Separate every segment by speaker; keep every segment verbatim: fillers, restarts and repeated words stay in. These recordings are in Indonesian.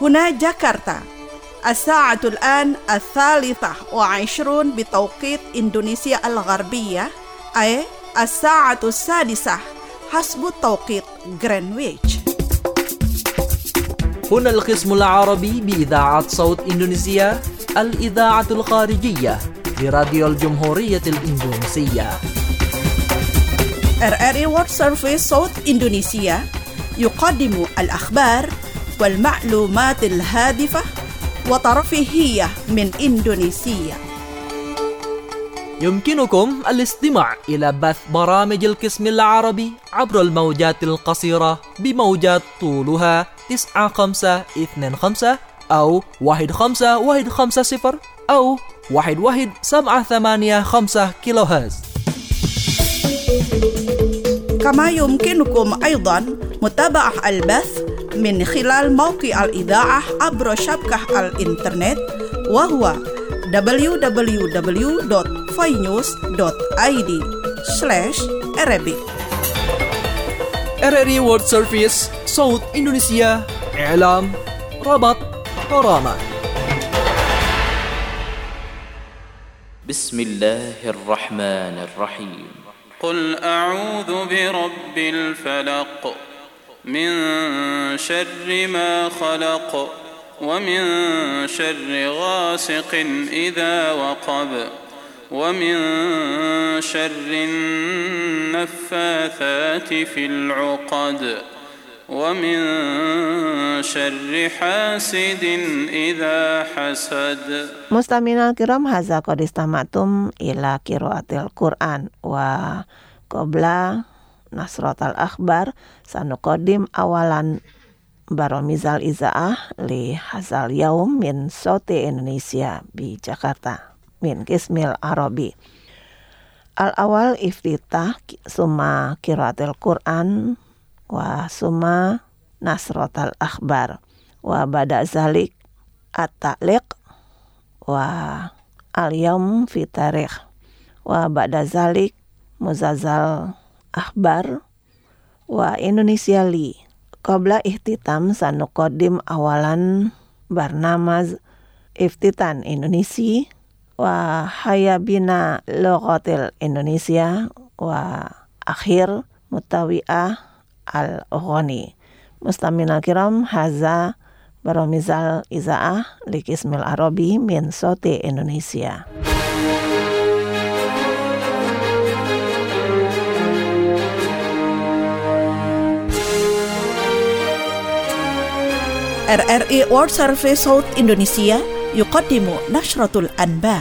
Speaker 1: هنا جاكرتا الساعة الآن الثالثة وعشرون بتوقيت إندونيسيا الغربية، أي الساعة السادسة حسب توقيت غرينتش.
Speaker 2: هنا القسم العربي بإذاعة صوت إندونيسيا، الإذاعة الخارجية لراديو الجمهورية الإندونيسية.
Speaker 1: إر إر إي World Service صوت إندونيسيا يقدم الأخبار والمعلومات الهادفة وترفيهية من إندونيسيا.
Speaker 2: يمكنكم الاستماع إلى بث برامج القسم العربي عبر الموجات القصيرة بموجات طولها تسعة خمسة اثنين خمسة أو واحد خمسة واحد خمسة صفر أو واحد واحد سبعة ثمانية خمسة كيلو هرتز.
Speaker 1: كما يمكنكم أيضا متابعة البث من خلال موقع الإذاعة عبر شبكة الإنترنت، وهو دبليو دبليو دبليو دوت فاينيوز دوت آي دي سلاش Arabic.
Speaker 2: إر إر إي World Service صوت إندونيسيا، إعلام، ربط، برامج.
Speaker 3: بسم الله الرحمن الرحيم.
Speaker 4: قل أعوذ برب الفلق من شر ما خلق ومن شر غاسق إذا وقب ومن شر النفاثات في العقد ومن شر حاسد إذا حسد.
Speaker 5: Mustamina al-kiram, hadza qad istamatum ila qiraatil Qur'an wa qabla nasratal akhbar sanuqaddim awalan baromizal izaah li hazal yaum min Sauti Indonesia bi Jakarta min Qismil Arabi. Al-awal iftitah summa qiraatil Qur'an wa summa nasratal akhbar wa bada zalik at-ta'liq wa al-yawm fi tarikh wa ba'da zalik muzazal akhbar wa Indonesia li. Qabla ihtitam sanuqaddim awalan barnamaz iftitan Indonesia wa hayabina lughatil Indonesia wa akhir mutawi'ah al-Ghani. Mustamin al-kiram, haza baromizal izaah li Qismil Arabi min Sauti Indonesia.
Speaker 1: إر إر إي World Service صوت إندونيسيا يقدم نشرة الأنباء.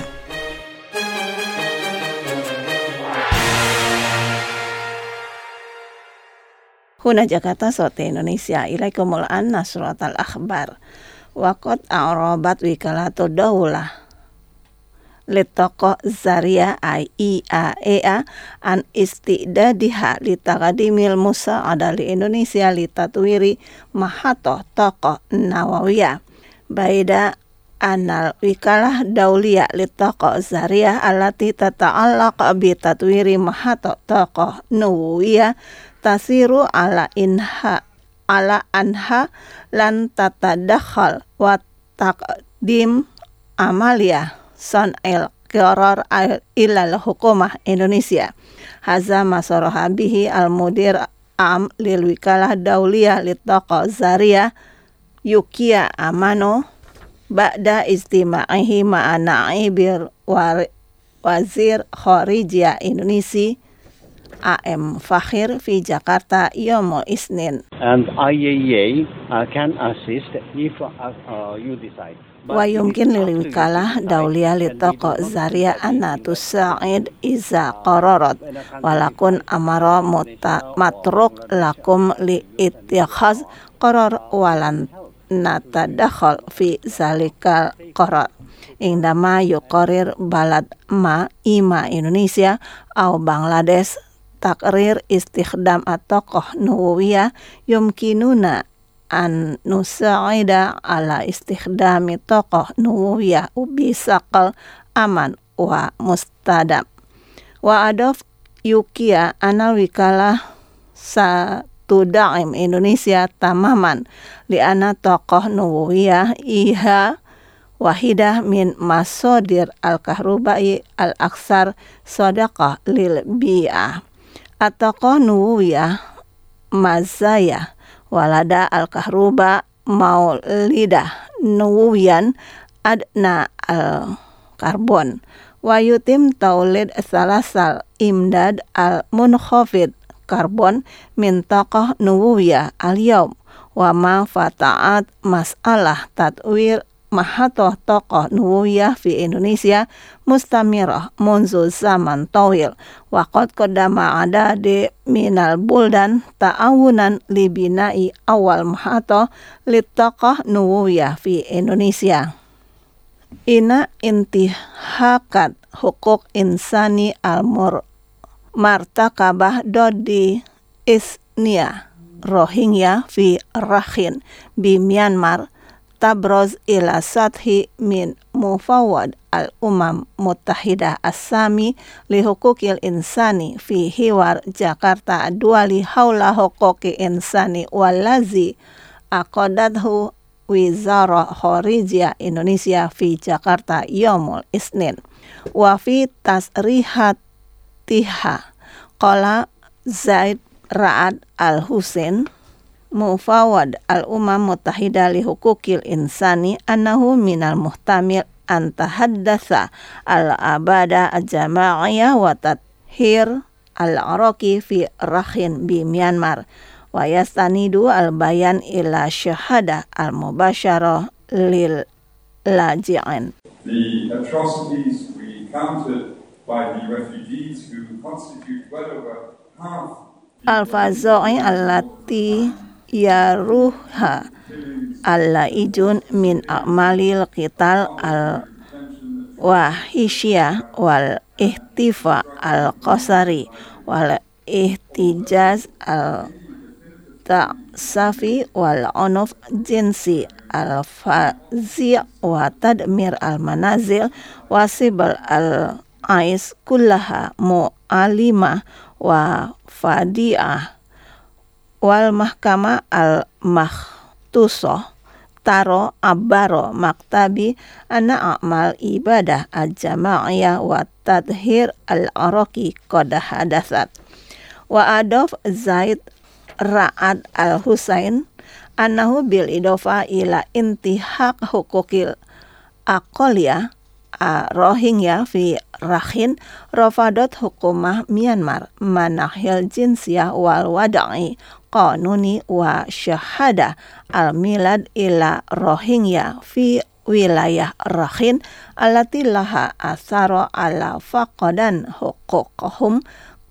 Speaker 5: Huna Jakarta Sauti Indonesia, ilaikumul an nasratal akhbar. Waqad a'rabat wikalatu daulah litaqo zaria I A E A an istidadiha litaqadimil musa'ada li Indonesia litatwiri mahato taqo nawawiyah baida anal wikalah dauliya litaqo zaria alati tata'allaq bi tatwiri mahato taqo nawawiyah tasiru ala inha ala anha lan tatadakhal wa taqdim amaliyah san'il qirar ilal hukumah Indonesia. Haza masaraha bihi al-mudir am lil wikalah dauliyah litaqa zariyah Yukiya Amano ba'da istima'ihi ma'ana ibir wazir kharijiyah Indonesia A M Fakhir fi Jakarta Yomo Isnin.
Speaker 6: And I A E A uh, can assist if uh, uh, you decide.
Speaker 5: Wa yumkin lil wikalah dauliyah litaqo zaria anna tusa'id iza qararat walakun amara mutta matruk lakum li ittikhaz qarar walan natadakhal fi zalikal qarar indama yuqarir balad ma ima Indonesia au Bangladesh takrir istikhdam at-tokoh nuwawiyah yumkinuna an nusa'ida ala istikhdami tokoh nuwawiyah ubi saqal aman wa mustadab wa adof yukia anal wikalah sa tudaim Indonesia tamaman li'ana tokoh nuwawiyah iha wahidah min masodir al-kahrubai al-aksar sodaqah lil bi'ah. At-tokoh nuwawiyah mazaya walada al-kahruba maulidah nuwiyan adna al-karbon wa yutim taulid salasal imdad al-munkhafid karbon min tokoh nuwawiyah al-yawm wa ma fata'at mas'alah tatwir mahatoh tokoh nuwawiyah fi Indonesia mustamirah munzu zaman tawil wa qad qaddama adade minal buldan ta'awunan libinai awal mahatoh lit tokoh nuwawiyah fi Indonesia. Ina intihakat hukuk insani al-mur martakabah dodi isnia Rohingya fi Rakhine bi Myanmar tabroz ila sathi min mufawad al-umam muttahidah as-sami li hukukil insani fi hiwar Jakarta duali haula hukuki insani walazi aqadathu Wizara Kharijiyah Indonesia fi Jakarta Yaumul Isnin wa fi tasrihatiha qala Zaid Ra'ad Al-Husain Mufawad al-Umam Muttahidah li Hukukil Insani annahu minal muhtamil an tahaddatha al-abada al-jama'iyah wa tathir al-araki fi Rakhine bi Myanmar wa yastanidu al-bayan ila syahada al-mubasyarah lil laji'in.
Speaker 7: The atrocities recounted by the refugees who constitute well over half
Speaker 5: al-fazo'i allati yaruha al-laijun min a'malil qital al-wahisyah wal ihtifa al-qasari wal ihtijaz al-ta'safi wal unuf jinsi al-fazi' wa tadmir al-manazil wasibal al-ais kullaha mu'alimah wa fadi'ah wal mahkamah al-makhtusah taro abaro maktabi anna a'mal ibadah al-jama'iyah wa tadhir al-araki qad hadatsat wa adof Zaid Ra'ad Al-Husain annahu bil idofa ila intihak hukukil aqaliyah Rohingya fi Rakhine rafadot hukumah Myanmar manahil jinsiyah wal wada'i qanuni wa syahada al-milad ila Rohingya fi wilayah Rakhine allati laha asaro ala faqadan huquqahum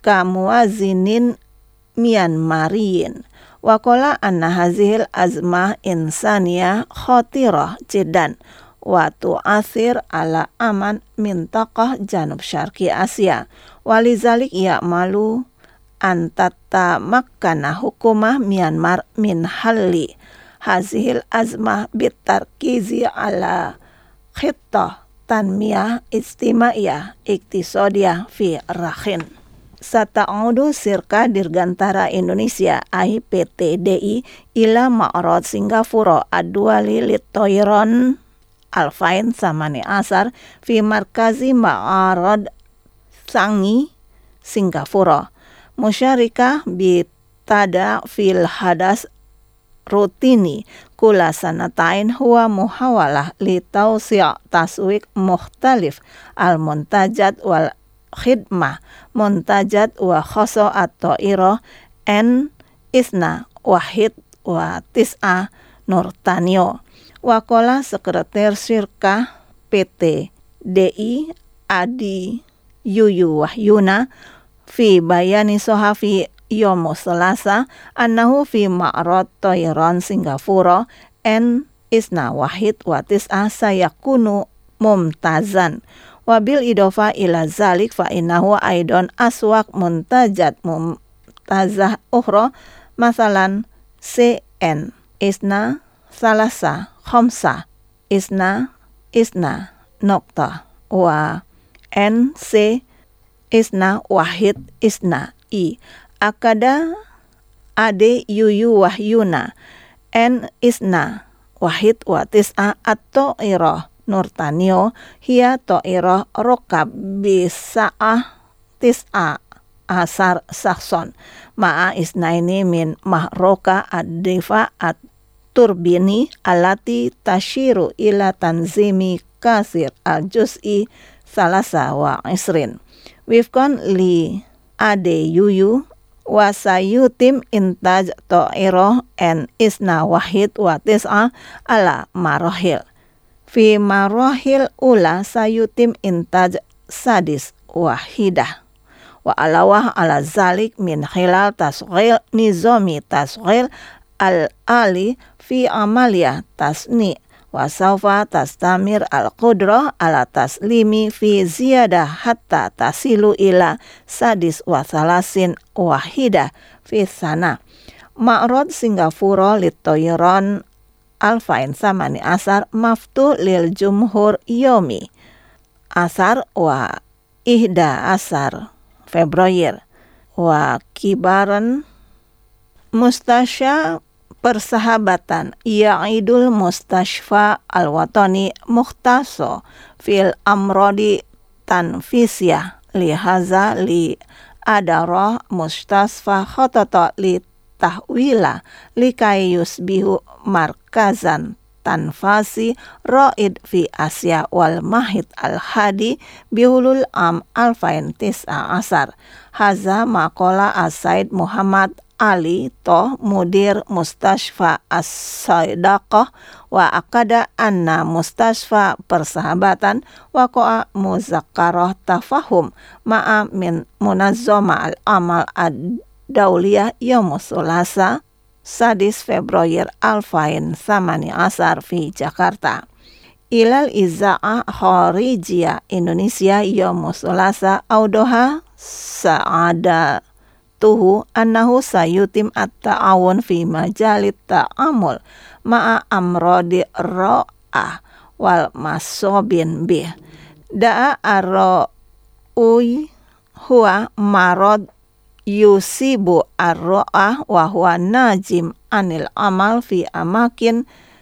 Speaker 5: kamuazinin Myanmariyin wa qala anna hazihil azmah insaniyah khatirah jiddan wa tu'athir ala aman mintaqah Janub Syarqi Asia walizalik ya'malu antata makkana hukumah Myanmar min halli hazihil azmah bitarkizi ala khittah tanmiyah istimaiyah iktisadiyah fi Rakhine. Sata'udu Sirka Dirgantara Indonesia I P T D I ila Ma'rad Singapura ad-duali lit-toiron Alfain Samani Asar fi markazi Ma'arad Sangi Singapura musyarikah bitada fil hadas rutini kula sanatain huwa muhawalah li tawsi' taswik mukhtalif al muntajat wal khidmah muntajat wa khoso at-ta'irah n isna wahid wa tis'a Nurtanio Wakola Sekretar Sirkah P T D I Adi Yuyu Wahyuna fi bayani sohafi yomo selasa annahu fi ma'rad toiron Singapura n isna wahid wa tis'a sayakunu mumtazan wabil idofa ila zalik fa innahu aidon aswak muntajat mumtazah ukhra masalan C N isna salasa khamsa isna isna nokta wa N C isna wahid isna i akada Ade Yuyu Wahyuna en Isna Wahid wa Tis'a at-To'iroh Nurtanio hiya To'iroh Rokab Bisa'ah Tis'a Asar Sakson ma'a isnaini min mahroka ad-difa at-turbini alati tashiru ila tanzimi kasir al-juz'i salasa wa isrin wifkon li ade yuyu wasayutim intaj to'iroh en isna wahid wa tis'a ala marohil fi marohil ula sayutim intaj sadis wahidah wa alawah ala zalik min khilal tasghil nizomi tasghil al-ali fi amaliyah tasni wa sawfa tastamir al-qudrah ala taslimi fi ziyadah hatta tasilu ila sadis wa salasin wahidah fi sana ma'rod Singapura litoyron alfain samani asar maftu lil jumhur yomi asar wa ihda asar Februari wa kibaran mustasya persahabatan ya'idul mustashfa al-watani mukhtaso fil amrodi tanfisiyah lihaza li adarah mustasfa khotata li tahwila likai yusbihu markazan tanfasi ra'id fi Asia wal mahid al-hadi bihulul am alfain tis'a asar haza maqala as-Said Muhammad Ali toh mudir mustashfa as-saidaqah wa akada anna mustashfa persahabatan wa qa'a muzakkarah tafahum ma'a min munazzama al-amal ad-dauliyah yaumus sulasa sadis Februari alfain samani asar fi Jakarta ilal iza'ah kharijiyah Indonesia yaumus sulasa audoha sa'ada tuhu annahu sayutim at-ta'awun fi majalit ta'amul ma'a amrodi ro'ah wal masobin bih da'a ar-ro'uy huwa marod yusibu ar-ro'ah wa huwa najim anil amal fi amakin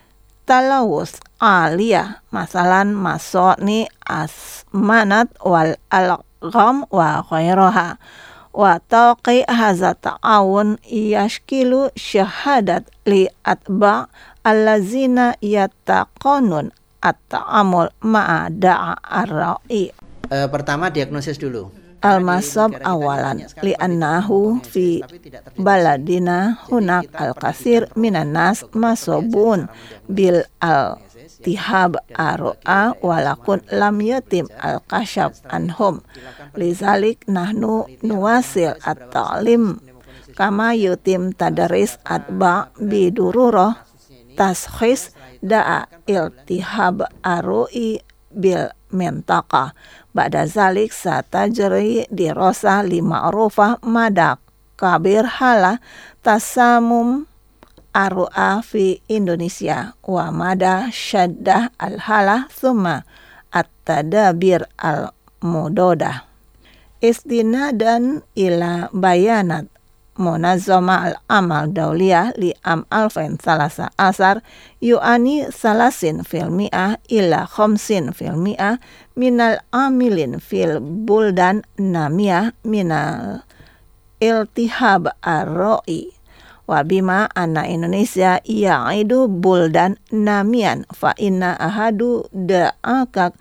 Speaker 5: talawus aliyah masalan masoni asmanat wal algham wa khairaha wa taqi hadza ta'awun yashkilu syahadat li atba allazina yattaqanun at-ta'amul ma'a da'a ar-ra'i.
Speaker 8: E, pertama diagnosis dulu.
Speaker 5: Al-masab awalan li'annahu fi baladina hunak al-kasir minan nas masobun bil al-tihab ar-ru'a walakun lam yatim al-kashab anhum lizalik nahnu nuwasil at-ta'lim kama yutim tadaris atba bidururoh taskhis da'a iltihab ar-ru'i bil mentaka ba'da zalik satajri dirasa lima arufah madak kabir hala tasamum arua fi Indonesia wa mada syaddah al-halah thumma at-tadabir al-mudodah istinadan ila bayanat Munazzama al-amal dauliyah li am alfain salasa asar yu'ani salasin fil mi'ah ila khamsin fil mi'ah minal amilin fil buldan namiyah minal iltihab ar-ro'i wa bima anna Indonesia ya'idu buldan namian fa inna ahadu da'akak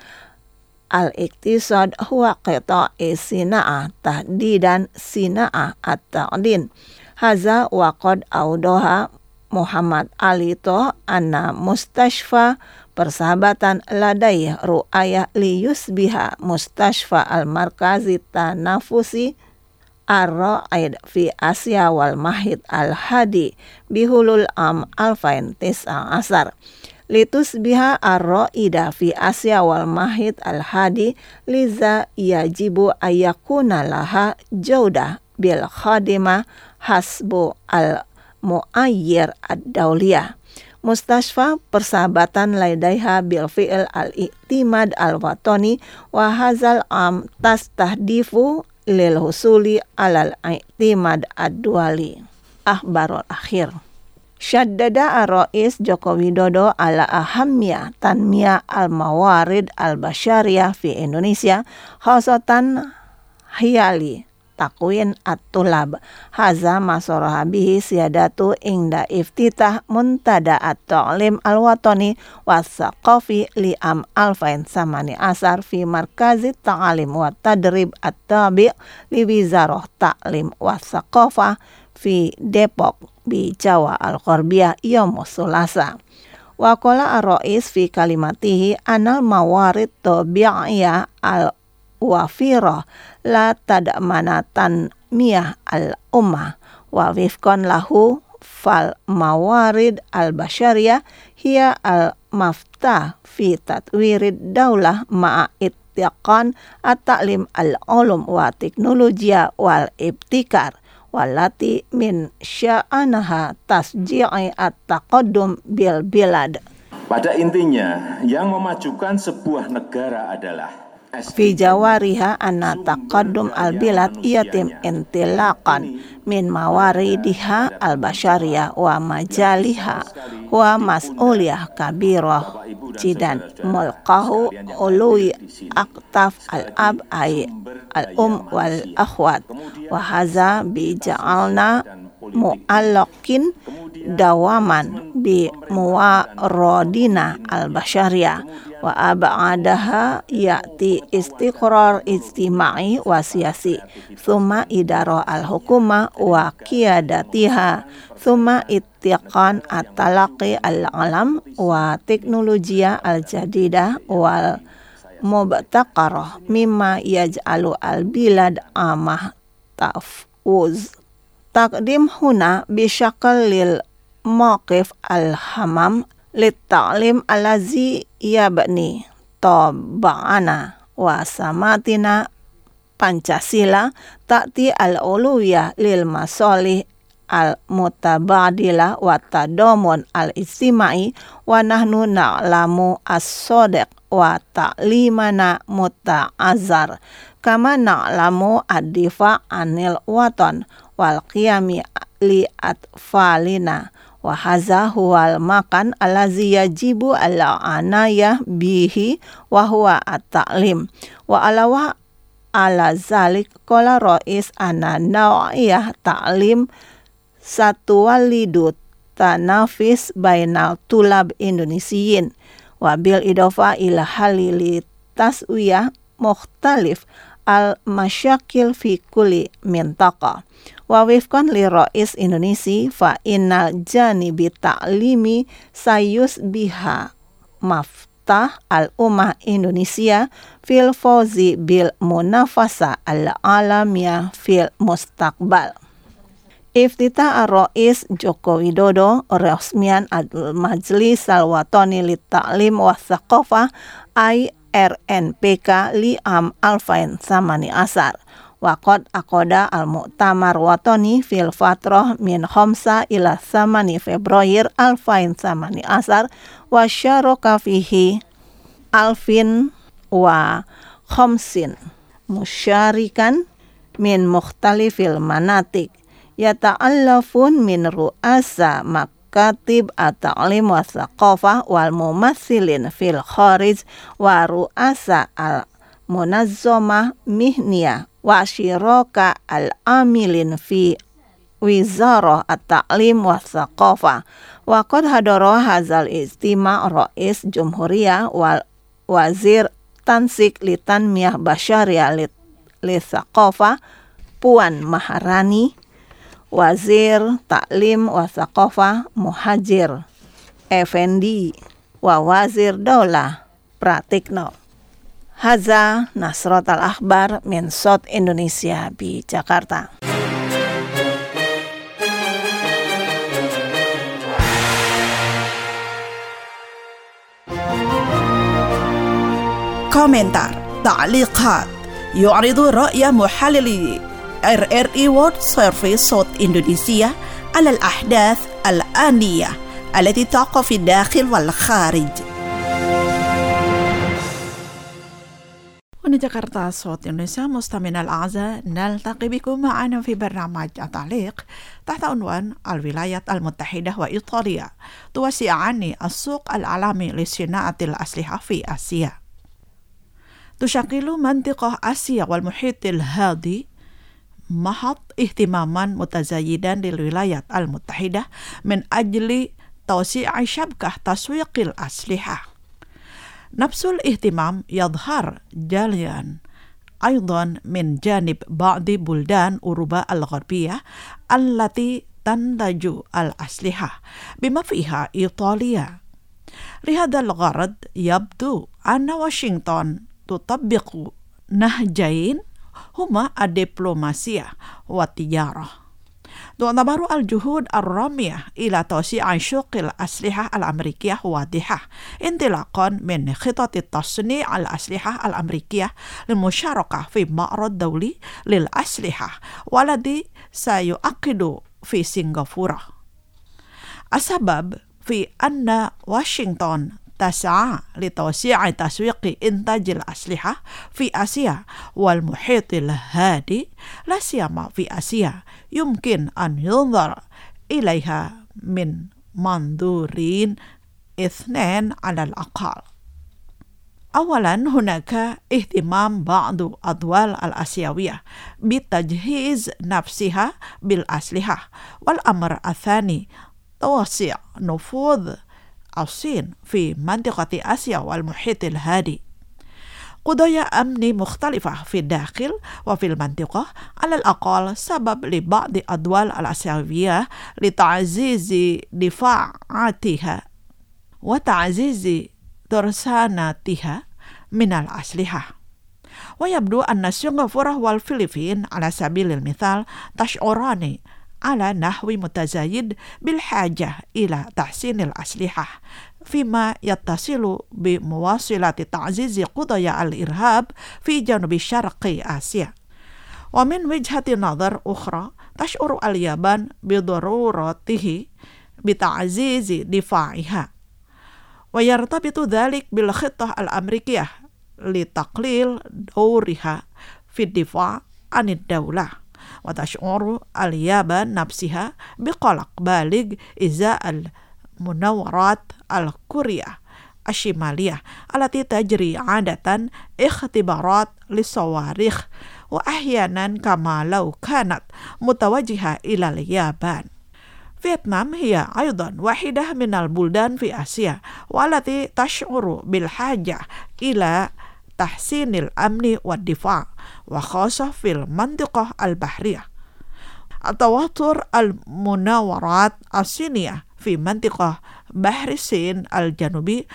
Speaker 5: al-iktisad huwa qita'i sina'ah tahdidan sina'ah at-ta'din haza wa qad audoha Muhammad Ali toh anna mustashfa persahabatan ladai ru'ayah li yusbiha mustashfa al-markazi tanafusi ar-ra'id fi Asia wal mahid al-hadi bihulul am alfain tis'a asar litus biha ar-ra'ida fi Asia wal mahid al-hadi liza yajibu ayakuna laha jaudah bil khadimah hasbu al-muayyir ad-dauliyah mustashfa persahabatan laidaiha bil fi'il al-i'timad al-watani wa hazal am tastahdifu lil husuli alal i'timad ad-duali. akhbarul akhir. Syaddada ar-Rais Joko Widodo ala ahamnya tanmiyah al-mawarid al-basyariyah fi Indonesia khasatan hiyali takwin at-tulab haza masoroha bihi siyadatu ingda iftitah muntada at-ta'lim al-watani was-saqafi li'am alfain samani asar fi markazi ta'alim wa tadrib at-tabi' li wizarah ta'lim was-saqafah fi Depok bi Jawa Al-Gharbiyah yaumus Sulasa. Wa qala ar-Rais fi kalimatihi anal mawarid tabi'iyah al-wafirah la tad'manatan miyah al-ummah wa wifqan lahu fal mawarid al-basyariyah hiya al-maftah fi tatwirid daulah ma'a ittiqan at-ta'lim al-ulum wa teknologiya wal ibtikar walati min sya'anaha tasji'i at-taqaddum bil bilad.
Speaker 9: Pada intinya, yang memajukan sebuah negara adalah
Speaker 5: fi jawariha anna taqaddum al-bilad yatim intilaqan min mawaridiha al-basyariyah wa majaliha wa mas'uliyah kabirah jidan mulqahu ului aktaf al-ab ay al-um wal akhwat wa haza bi ja'alna mu'allaqin dawaman bi muwaradina al-basyariyah wa ab'adaha ya'ti istiqrar ijtima'i wa siyasi thumma idara al-hukuma wa qiyadatiha thumma ittiqan at-talaqi al-alam wa teknologiya al-jadidah wal mubtaqarah mimma yaj'alu al-bilad amah tafuz. Taqdim huna bisyakal lil mawqif al-hamam lit-ta'lim allazi yabni taba'ana wa samatina Pancasila ta'ti al-uluwiyah lil masalih al-mutabadilah wa tadamun al-ijtimai wa nahnu na'lamu as-sadiq wa ta'limana muta'azzar kama na'lamu ad-difa' anil watan wal qiyami li atfalina wa hadza huwal makan allazi yajibu ala anaya bihi wa huwa at-ta'lim wa alawa ala zalik qala Rais ana naw'iyah ta'lim satu walidu tanafis bainal tulab Indonesiyin wa bil idofa ila halili taswiyah mukhtalif al masyakil fi kulli mintaqa wa wifqan li Rais Indonesia fa innal janibi ta'limi sayus biha maftah al ummah Indonesia fil fawzi bil munafasa al alamiyah fil mustaqbal. Iftitah ar-Rais Joko Widodo resmian al-Majlis al-Watani lit-Ta'lim wa Tsaqafah I R N P K li'am alfain samani asar. Waqad aqoda al-Mu'tamar Watani fil fatrah min khamsa ila samani Februari alfain samani asar wa syaraka fihi alfin wa khamsin musyarikan min mukhtalifil manatik yata'allafun min ru'asa makatib at-ta'lim wa tsaqafah wal mumassilin fil kharij wa ru'asa al-munazzamah mihniyah wa syiraka al-amilin fi wizarah at-ta'lim wa tsaqafah wa qad hadara hadzal ijtima' Rais Jumhuriyah wal wazir tansik li tanmiyah basyariyah li tsaqafah Puan Maharani, Wazir Ta'lim wa Tsaqafah Muhajir Effendi wa Wazir Daulah Pratikno. Haza Nasrot al-Akhbar min Sot Indonesia di Jakarta.
Speaker 1: Komentar Ta'liqat yu'ridu ra'ya muhallili R R I World Service صوت إندونيسيا على الأحداث الآنية التي تقع في الداخل والخارج. هنا جاكرتا صوت النساء مستمعينا الأعزاء، نلتقي بكم معنا في برنامج التعليق تحت عنوان الولايات المتحدة وإيطاليا توسعان السوق العالمي لصناعة الأسلحة في آسيا. تشكل منطقة آسيا والمحيط الهادي محط اهتماما متزايدا للولايات المتحدة من أجل توسيع شبكة تسويق الأسلحة. نفس الاهتمام يظهر جليا أيضا من جانب بعض بلدان أوروبا الغربية التي تنتج الأسلحة بما فيها إيطاليا. لهذا الغرض يبدو أن واشنطن تطبق نهجين هما الدبلوماسية والتجارة. تعتبر الجهود الرامية إلى توسيع سوق الأسلحة الأمريكية واضحة انطلاقا من خطط تصنيع الأسلحة الأمريكية للمشاركة في معرض دولي للأسلحة والذي سيعقد في سنغافورة. السبب في أن واشنطن تسعى لتوسيع تسويق إنتاج الأسلحة في آسيا والمحيط الهادي، لا سيما في آسيا، يمكن أن ينظر إليها من منظورين اثنين على الأقل. أولا، هناك اهتمام بعض الدول الآسيوية بتجهيز نفسها بالأسلحة، والأمر الثاني توسيع نفوذ الصين في منطقة آسيا والمحيط الهادي. قضايا أمن مختلفة في الداخل وفي المنطقة على الأقل سبب لبعض الدول الآسيوية لتعزيز دفاعاتها وتعزيز ترسانتها من الأسلحة. ويبدو أن سنغافورة والفلبين على سبيل المثال تشعران على نحو متزايد بالحاجة إلى تحسين الأسلحة فيما يتصل بمواصلة تعزيز قضايا الإرهاب في جنوب شرق آسيا. ومن وجهة نظر أخرى، تشعر اليابان بضرورته بتعزيز دفاعها، ويرتبط ذلك بالخطة الأمريكية لتقليل دورها في الدفاع عن الدولة. وتشعر اليابان نفسها بقلق بالغ إزاء المناورات الكورية الشمالية التي تجري عادة اختبارات للصواريخ، وأحيانا كما لو كانت متوجهة إلى اليابان. فيتنام هي أيضا واحدة من البلدان في آسيا والتي تشعر بالحاجة إلى تحسين الأمن والدفاع، وخاصة في المنطقة البحرية. التوتر المناورات الصينية في منطقة بحر الصين الجنوبي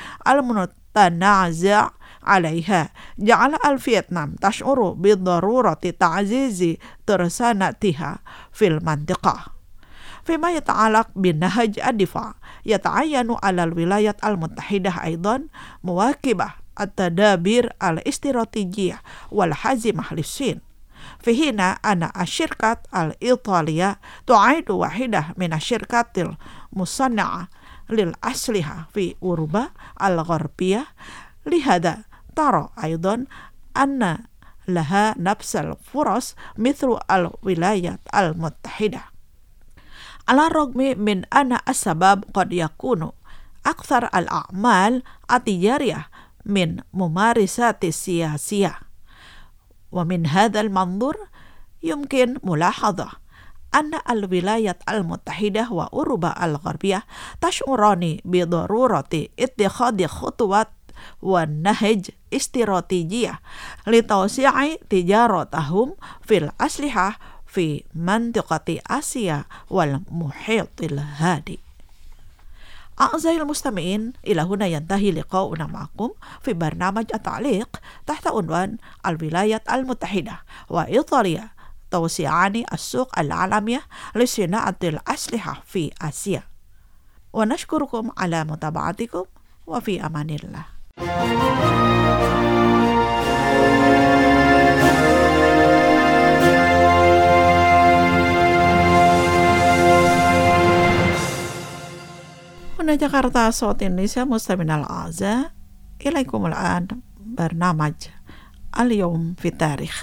Speaker 1: المتنازع عليها جعل الفيتنام تشعر بضرورة تعزيز ترسانتها في المنطقة. فيما يتعلق بنهج الدفاع، يتعين على الولايات المتحدة أيضا مواكبة التدابير الاستراتيجية والحازمة للصين، في حين أن الشركة الإيطالية تعد واحدة من الشركات المصنعة للأسلحة في أوروبا الغربية. لهذا ترى أيضا أن لها نفس الفرص مثل الولايات المتحدة، على الرغم من أن السبب قد يكون أكثر الأعمال التجارية من ممارسات السياسية. ومن هذا المنظور يمكن ملاحظة أن الولايات المتحدة وأوروبا الغربية تشعران بضرورة اتخاذ خطوات ونهج استراتيجية لتوسيع تجارتهم في الأسلحة في منطقة آسيا والمحيط الهادي. أعزائي المستمعين، إلى هنا ينتهي لقاؤنا معكم في برنامج التعليق تحت عنوان الولايات المتحدة وإيطاليا توسيعان السوق العالمية لصناعة الأسلحة في آسيا. ونشكركم على متابعتكم، وفي أمان الله. هنا جاكرتا صوت النساء مستمعينا الأعزاء، إليكم الآن برنامج اليوم في التاريخ.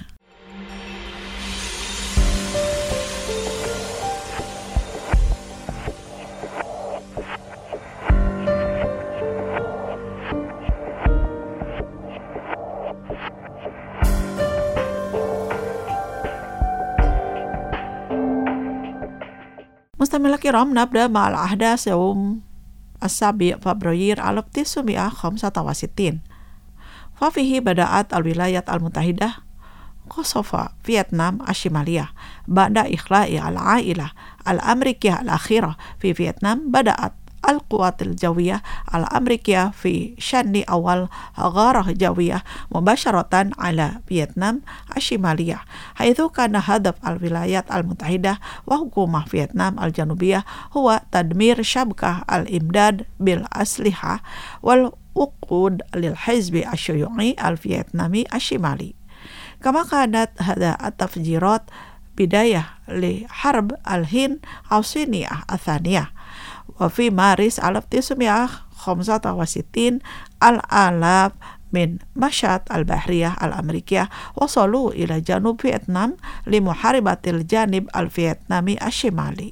Speaker 1: مستمعينا الكرام، نبدأ مع الأحداث يوم السابع فبراير ألف وتسعمائة وخمسة وستين. ففيه بدأت الولايات المتحدة قصف فيتنام الشمالية بعد إخلاء العائلة الأمريكية الأخيرة في فيتنام. بدأت القوات الجوية الأمريكية في شن أول غارة جوية مباشرة على فيتنام الشمالية، حيث كان هدف الولايات المتحدة وحكومة فيتنام الجنوبية هو تدمير شبكة الإمداد بالأسلحة والوقود للحزب الشيوعي الفيتنامي الشمالي. كما كانت هذه التفجيرات بداية لحرب الهند الصينية الثانية. وفي مارس ألف وتسعمائة وخمسة وستين الآلاف من مشاة البحرية الأمريكية وصلوا إلى جنوب فيتنام لمحاربة الجانب الفيتنامي الشمالي.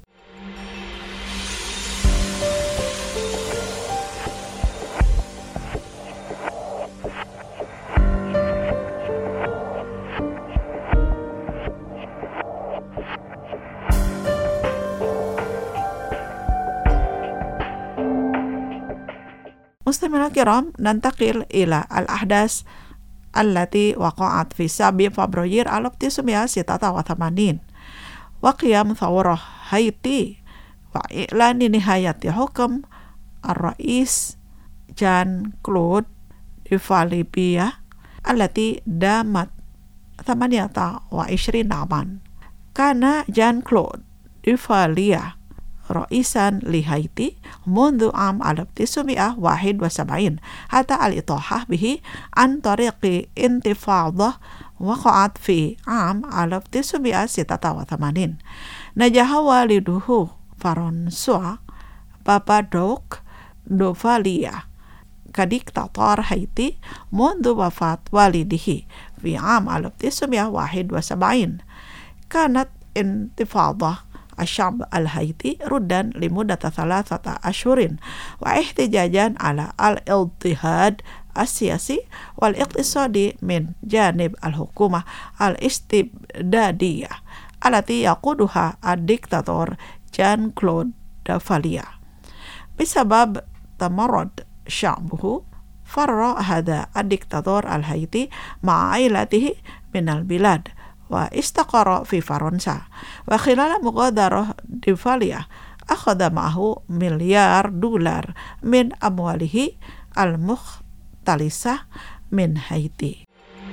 Speaker 1: مستمعينا الكرام، ننتقل إلى الأحداث التي وقعت في سابع فبراير ألف وتسعمائة وستة وثمانين وقيام ثورة هايتي وإعلان نهاية حكم الرئيس جان كلود ديفاليبيا التي دامت ثمانية وعشرين عاما. كان جان كلود ديفاليا رئيسا لهايتي منذ عام ألف وتسعمائة وواحد وسبعين حتى الإطاحة به عن طريق انتفاضة وقعت في عام ألف وتسعمائة وستة وثمانين. نجح والده فرانسوا بابادوك دوفاليا كديكتاتور هايتي منذ وفاة والده في عام ألف وتسعمائة وواحد وسبعين. كانت انتفاضة الشعب الهايتي ردا لمدة ثلاثة أشهر واحتجاجا على الاضطهاد السياسي والاقتصادي من جانب الحكومة الاستبدادية التي يقودها الدكتاتور جان كلود ديفاليا. بسبب تمرد شعبه فر هذا الدكتاتور الهايتي مع عائلته من البلاد واستقر في فرنسا. وخلال مغادرة ديفاليا أخذ معه مليار دولار من أمواله المختلسة من هايتي.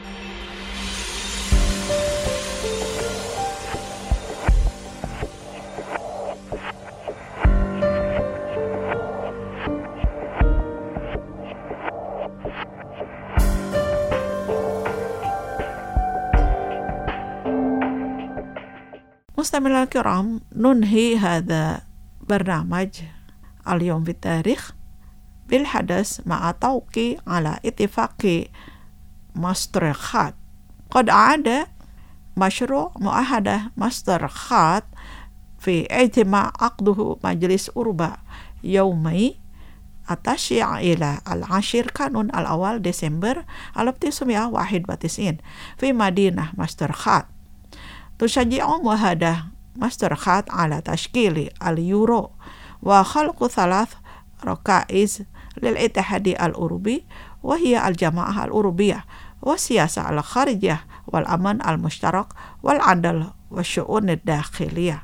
Speaker 1: مستمعينا الكرام، ننهي هذا برنامج اليوم في التاريخ بالحدث مع توقيع على اتفاق ماسترخات. قد أعاد مشروع معاهدة ماسترخات في اجتماع عقده مجلس أوروبا يومي التشريع إلى العاشر كانون الأول ديسمبر ألف وتسعمائة وواحد وتسعين في مدينة ماسترخات. تشجع معاهدة ماسترخات على تشكيل اليورو وخلق ثلاث ركائز للاتحاد الأوروبي، وهي الجماعة الأوروبية والسياسة الخارجية والأمن المشترك والعدل والشؤون الداخلية.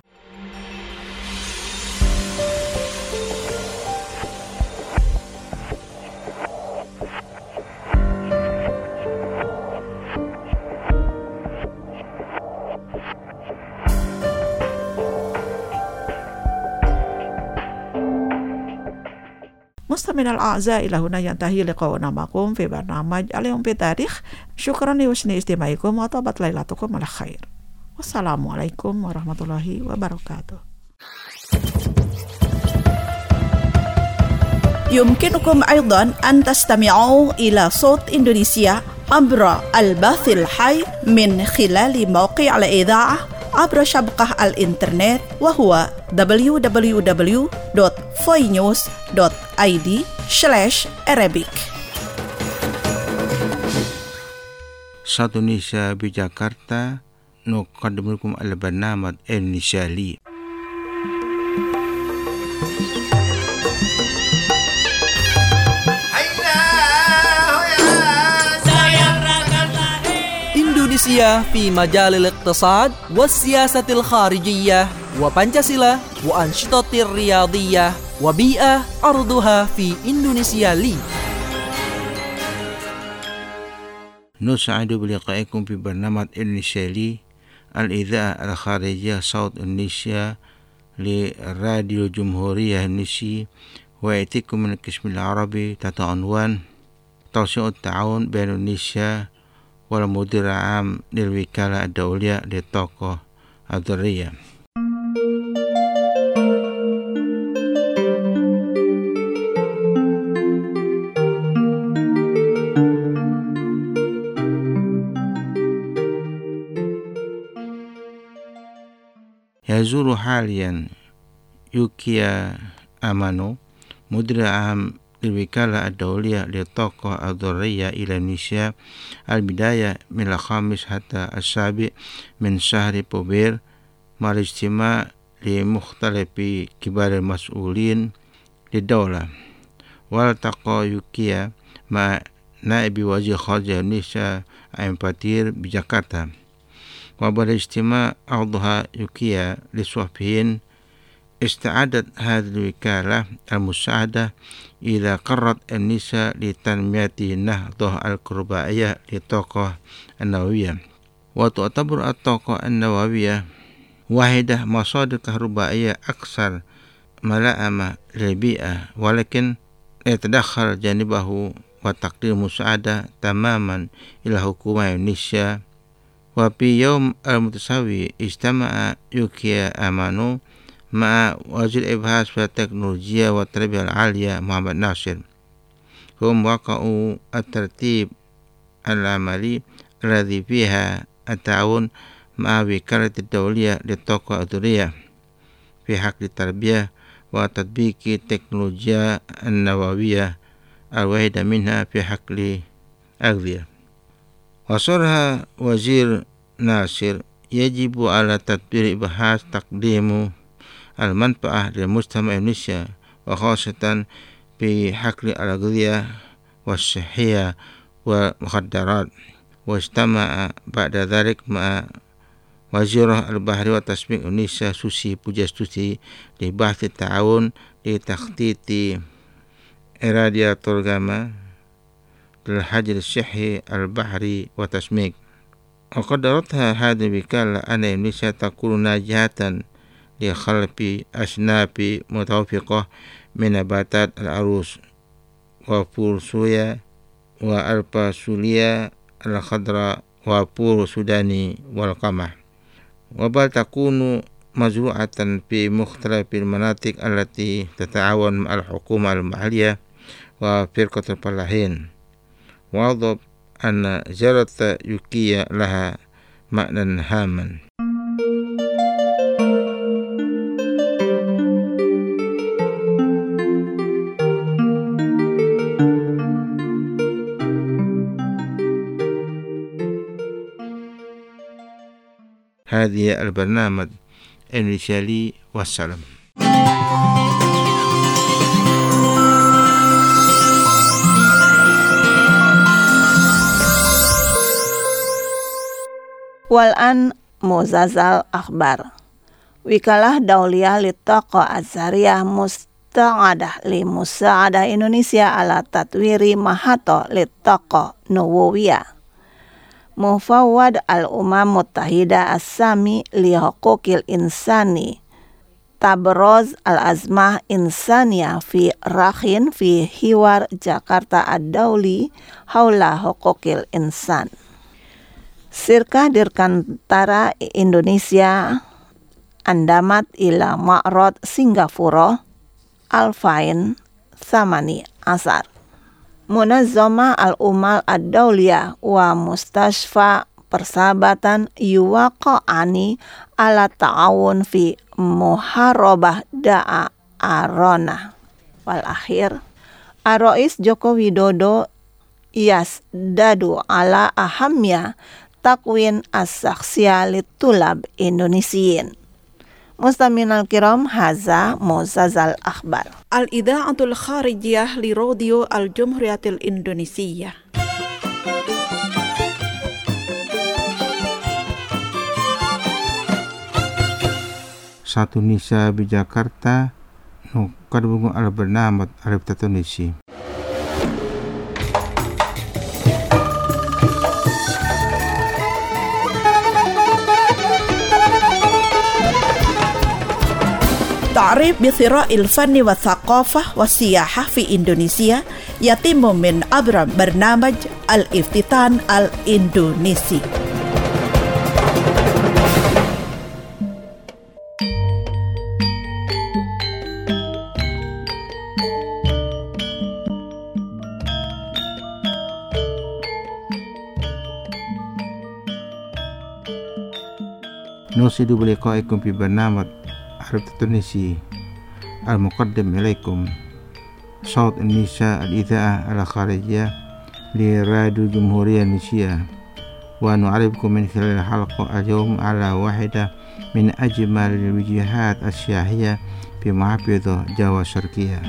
Speaker 1: مستمعينا الأعزاء، إلى هنا ينتهي لقاؤنا معكم في برنامج اليوم في التاريخ. شكرا لحسن استماعكم وطابت ليلتكم على خير، والسلام عليكم ورحمة الله وبركاته. يمكنكم أيضا أن تستمعوا إلى صوت إندونيسيا عبر البث الحي من خلال موقع الإذاعة عبر شبكة الإنترنت وهو double-u double-u double-u dot voinews dot i d slash arabic.
Speaker 10: Satu Indonesia بجاكرتا نقدم لكم البرنامج النسائي.
Speaker 2: Indonesia في مجال الاقتصاد والسياسة الخارجية وبنشاسيلا وأنشطة الرياضية وبيئة أرضها في إندونيسيا لي.
Speaker 10: نسعد بلقائكم في برنامج النسائي الإذاعة الخارجية صوت إندونيسيا لراديو جمهورية إندونيسيا ويأتيكم من القسم العربي تحت عنوان توسيع التعاون بين إندونيسيا والمدير العام للوكالة الدولية للطاقة الذرية. يزور حاليا يوكيا أمانو مدير العام للوكالة الدولية للطاقة الذرية إلى إندونيسيا البداية من الخامس حتى السابع من شهر بوبير مع الاجتماع لمختلف كبار المسؤولين للدولة. والتقى يوكيا مع نائب وزير خارجية إندونيسيا عين باتير بجاكرتا. وبعد اجتماع أعضاء يوكيا للصحفيين استعادت هذه الوكالة المساعدة إلى قرارات النساء لتنمية النهضة الكهربائية للطاقة النووية. وتعتبر الطاقة النووية واحدة مصادر كهربائية أكثر ملائمة للبيئة، ولكن يتدخل جانبه وتقديم مساعدة تماما إلى حكومة إندونيسيا. وفي يوم المتساوي اجتمع يوكيا أمانو مع وزير الإبحاث والتكنولوجيا والتربية العالية محمد ناصر. هم وقعوا الترتيب العملي الذي فيها التعاون مع وكالة الدولية للطاقة الذرية في حقل التربية وتطبيق التكنولوجيا النووية الواحدة منها في حقل الأغذية. وصرها وزير ناصر يجب على تطوير إبحاث تقديم المنفعة للمجتمع إندونيسيا وخاصة في حقل الأغذية والصحية والمخدرات. واجتمع بعد ذلك مع وزير البحر والتسميك إندونيسيا سوسي بوجاستوسي لبحث التعاون لتخطيط إرادياتور غاما للحجر الصحي البحري والتسميك. وقدرتها هذه الوكالة أن إندونيسيا تكون ناجحة لخلق أصناف متوافقة من نباتات العروس وفول صويا والفاصوليا الخضراء وفول سوداني والقمح. وبل تكون مزروعة في مختلف المناطق التي تتعاون مع الحكومة المحلية وفرقة الفلاحين. وأضف أن زيارة يوكيا لها معنى هاما. هذه البرنامج النسائي والسلام.
Speaker 5: Walan Muzazal Akhbar. Wikalah Dauliyah Littaqa Azhariyah Musta'adah li Musa'adah Indonesia ala Tatwiri Mahato Littaqa Nuwawiyah. Mufawwad al-Umam Muttahida As-Sami li Huquqil Insani. Tabroz al-Azmah Insania fi Rakhin fi Hiwar Jakarta Ad-Dauli Haula Huquqil Insan. Sirkah Dirgantara Indonesia Andamat ila Ma'rad Singapura Alfain Thamani Asar. Munazzamah al-Umal ad-Dawliyah wa Mustashfa Persahabatan yuwaqa'ani ala ta'awun fi muharabah da'a arona. Wal akhir, Ar-Rais Joko Widodo yasdadu ala ahamnya takwin as-saksiyah litulab Indonesiyin. Mustaminal kiram, haza Muzazal Akhbar.
Speaker 1: Al-Idha'atul Kharijiyah li Radio Al-Jumhuriyatil Indonesiyah.
Speaker 10: Satu Nisa di Jakarta, no kadubungu al-Barnamat Arab Tatunisi.
Speaker 1: تعريف بثراء الفن والثقافة والسياحة في إندونيسيا يتم من عبر برنامج الافتتان الإندونيسي.
Speaker 10: نوصل بلقائكم في برنامج عرب التونسي المقدم إليكم صوت النساء الإذاعة الخارجية لراديو الجمهورية التونسية، ونعرفكم من خلال الحلقة اليوم على واحدة من أجمل الوجهات السياحية في محافظة جاوا الشرقية.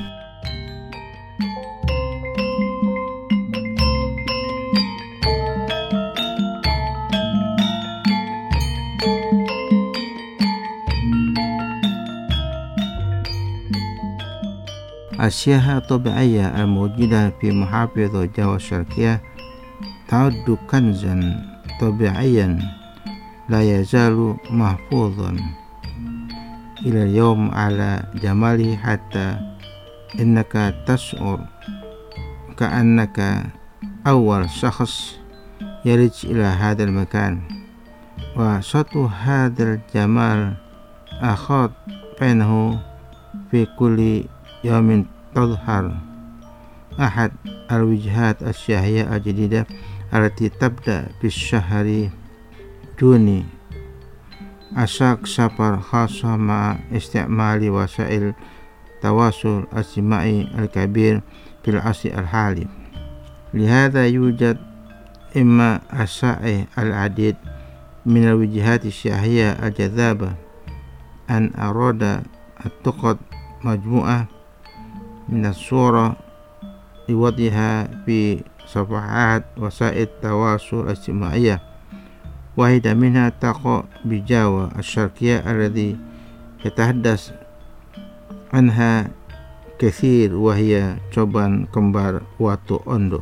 Speaker 10: السياحة الطبيعية الموجودة في محافظة جاوا الشرقية تعد كنزا طبيعيا لا يزال محفوظا إلى اليوم على جماله، حتى إنك تشعر كأنك أول شخص يرج إلى هذا المكان. وسطو هذا الجمال أخذ بينه في كل يوم تظهر أحد الوجهات السياحية الجديدة التي تبدأ بالشهر جوني. أشاك سفر خاصة مع استعمال وسائل التواصل الاجتماعي الكبير في العصر الحالي، لهذا يوجد إما السعي العديد من الوجهات السياحية الجذابة أن أراد التقط مجموعة من الصورة لوضعها في صفحات وسائل التواصل الاجتماعي. واحدة منها تقع بجاوا الشرقية الذي يتحدث عنها كثير، وهي coban kembar Watu Ondo.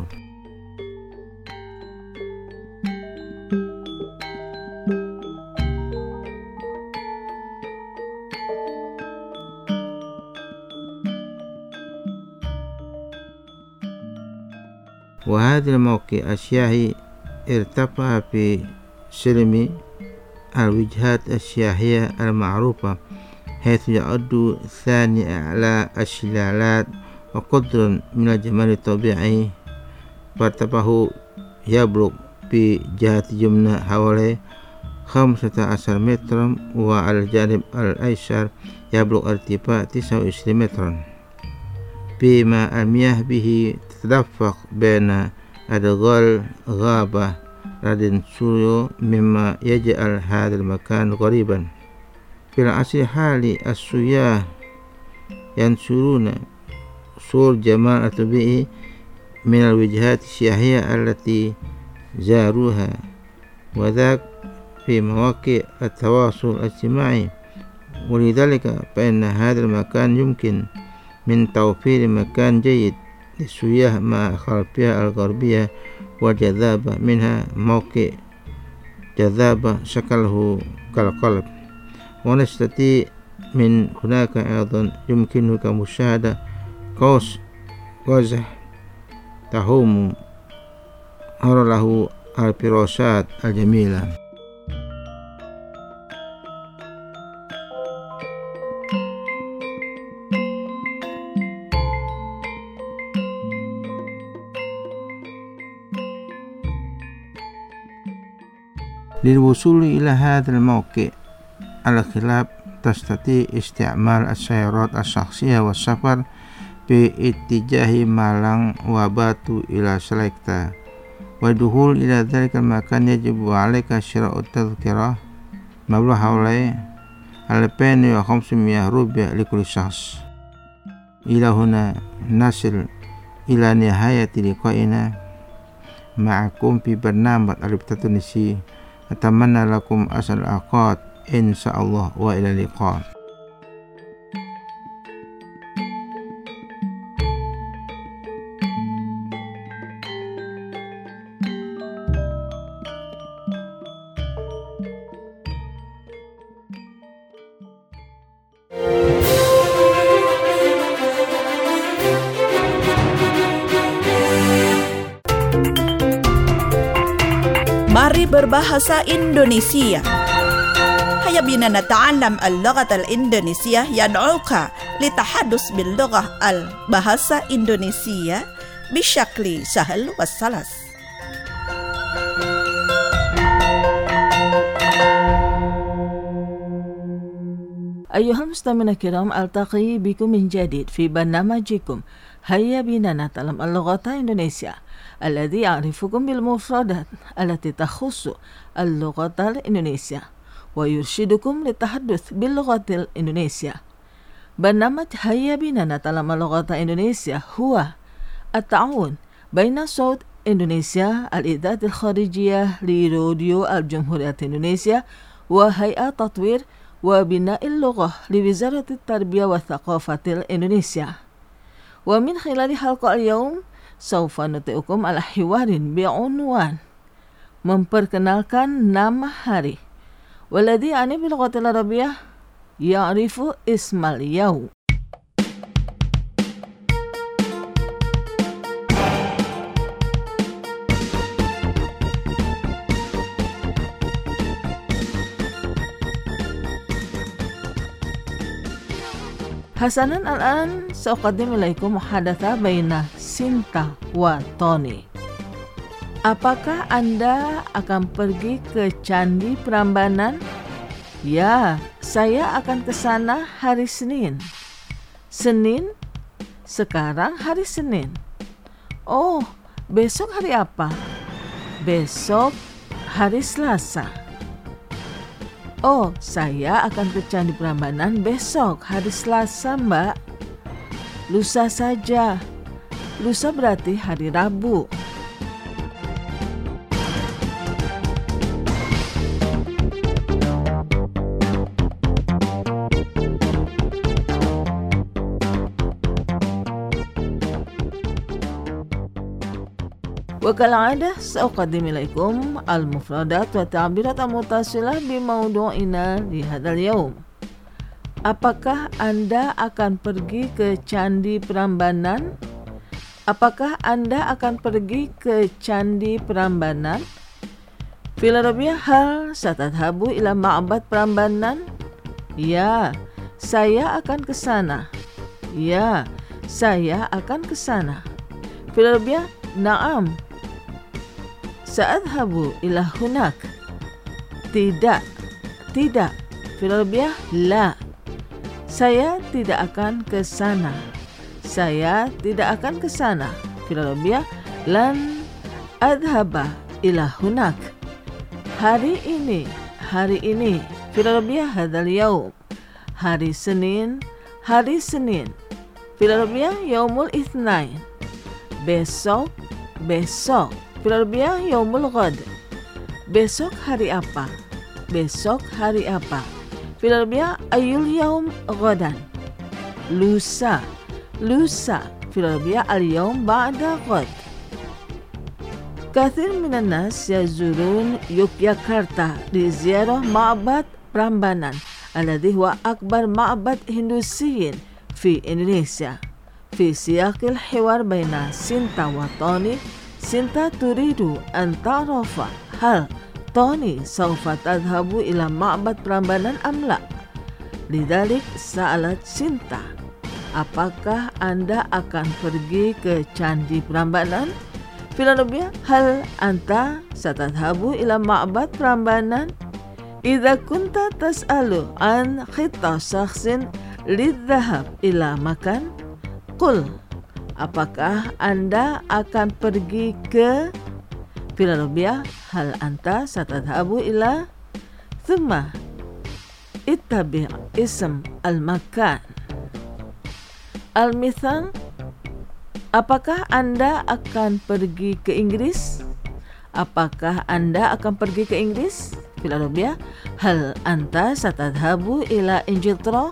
Speaker 10: وهذا الموقع السياحي ارتفع في سلم الوجهات السياحية المعروفة، حيث يعد ثاني أعلى الشلالات وقدر من الجمال الطبيعي، فارتفاعه يبلغ في جهة اليمنى حوالي خمسة عشر مترا، وعلى الجانب الأيسر يبلغ ارتفاع تسعة وعشرين مترا، بما المياه به تتدفق بين أدغال غابة رادين سوريو، مما يجعل هذا المكان غريبا. في العصر الحالي السياح ينشرون صور جمال الطبيعي من الوجهات السياحية التي زاروها، وذاك في مواقع التواصل الاجتماعي، ولذلك فإن هذا المكان يمكن من توفير مكان جيد للسياح مع خلفية الغربية والجذابة، منها موقع جذابة شكله كالقلب. ونستطيع من هناك أيضا يمكنك مشاهدة قوس قزح تحوم حوله الفراشات الجميلة. للوصول إلى هذا الموقع على خلاف تستطيع استعمال السيارات الشخصية والسفر باتجاه مالang وباتو إلى سلكتا. والدخول إلى ذلك المكان يجب عليك شراء التذكرة مبلغ حوالي ألفين وخمسمائة روبيا لكل شخص. إلى هنا نصل إلى نهاية لقائنا معكم في برنامج الربط التونسي. أتمنى لكم أحسن الأوقات إن شاء الله وإلى اللقاء.
Speaker 1: Mari berbahasa Indonesia. هيا بنا نتعلم اللغة الإندونيسية يدعوك للتحدث باللغة البحاسة الإندونيسية بشكل سهل وسلس.
Speaker 5: أيها المستمعون الكرام، ألتقي بكم من جديد في برنامجكم هيا بنا نتعلم اللغة الإندونيسية الذي يعرفكم بالمفردات التي تخص اللغة الإندونيسية ويرشدكم للتحدث باللغة الإندونيسية. برنامج هيا بنا نتعلم اللغة الإندونيسية هو التعاون بين صوت إندونيسيا الإذاعة الخارجية لراديو الجمهورية الإندونيسية وهيئة تطوير وبناء اللغة لوزارة التربية والثقافة الإندونيسية. ومن خلال حلقة اليوم سوف نطيعكم على حوار بعنوان memperkenalkan nama hari والذي يعني باللغة العربية يعرف اسم اليوم. حسنا، الآن سأقدم إليكم محادثة بين Sinta wa Tony. Apakah Anda akan pergi ke Candi Prambanan? Ya, saya akan ke sana hari Senin. Senin? Sekarang hari Senin. Oh, besok hari apa? Besok hari Selasa. Oh, saya akan ke Candi Prambanan besok hari Selasa, Mbak. Lusa saja. Lusa berarti hari Rabu. وكالعادة سأقدم إليكم المفردات والتعبيرات المتصلة بموضوعنا لهذا اليوم. Apakah Anda akan pergi ke Candi Prambanan? Apakah Anda akan pergi ke Candi Prambanan? في العربية هل ستذهب إلى معبد Prambanan? Ya, saya akan ke sana. Ya, saya akan ke sana. في العربية نعم سأذهب إلى هناك. Tidak, tidak. في العربية لا. Saya tidak akan ke sana. Saya tidak akan ke sana. في العربية لن أذهب إلى هناك. Hari ini, hari ini. في العربية هذا اليوم. Hari Senin, hari Senin. في العربية يوم الاثنين. Besok, besok. في العربية يوم الغد. Besok hari apa? Besok hari apa? في العربية أي اليوم غدا. Lusa, lusa. في العربية اليوم بعد غد. كثير من الناس يزورون يوغياكرتا لزيارة معبد Prambanan الذي هو أكبر معبد هندوسي في إندونيسيا. في سياق الحوار بين سينتا وتوني، سينتا تريد أن تعرف هل توني سوف تذهب إلى معبد Prambanan أم لا. لذلك سألت سينتا, apakah Anda akan pergi ke Candi Prambanan? Filarabia, hal anta satadhabu ila ma'bad Prambanan? Idza kunta tas'alu an khitta shakhsin lidhahab ila makan, qul, apakah Anda akan pergi ke? Filarabia, hal anta satadhabu ila, thumma ittabi' ism al-makan. Al-mithal, apakah Anda akan pergi ke Inggris? Apakah Anda akan pergi ke Inggris? Fil Arabiyah, hal anta satadhabu ila Ingilterra?